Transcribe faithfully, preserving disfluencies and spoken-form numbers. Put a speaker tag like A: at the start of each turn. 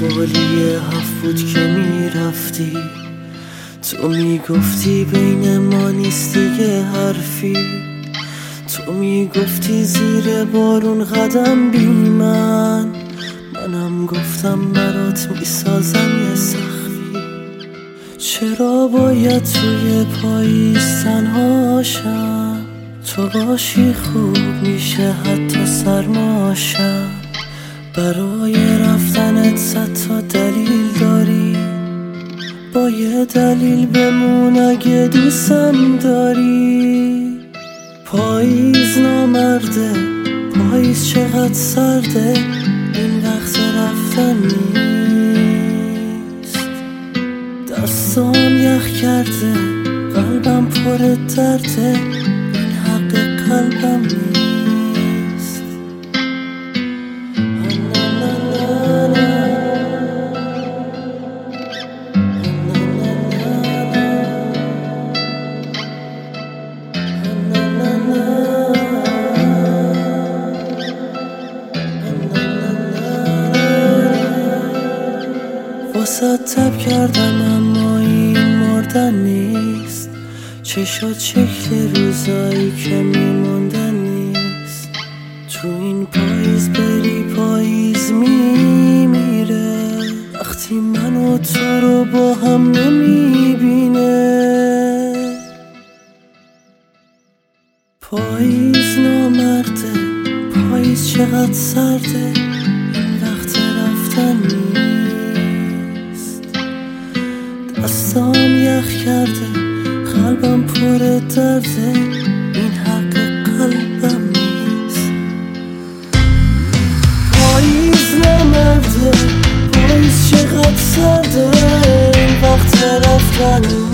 A: حوالی هفت بود که میرفتی، تو میگفتی بین ما نیست دیگه حرفی، تو میگفتی زیر بارون قدم بی من، منم گفتم برات میسازم یه سخفی. چرا باید توی پاییز تنهاشم، تو باشی خوب میشه حتی سرماشم. برای رفتنت صد تا دلیل داری، با یه دلیل بمون اگه دوستم داری. پاییز نامرده، پاییز چقدر سرده، این وقت رفتن نیست. دستام یخ کرده، قلبم پر درده، این حق قلبم نیست. واسه تب کردم اما این مردن نیست، چشات شکل روزایی که میموندن نیست. تو این پاییز بری پاییز میمیره، وقتی من و تو رو با هم نمیبینه. پاییز نامرده، پاییز چقدر سرده، این وقت رفتن نیست. دستام یخ کرده، قلبم پر درده، این حق قلبم نیست. پاییز نامرده، پاییز چقدر سرده، این وقت رفتن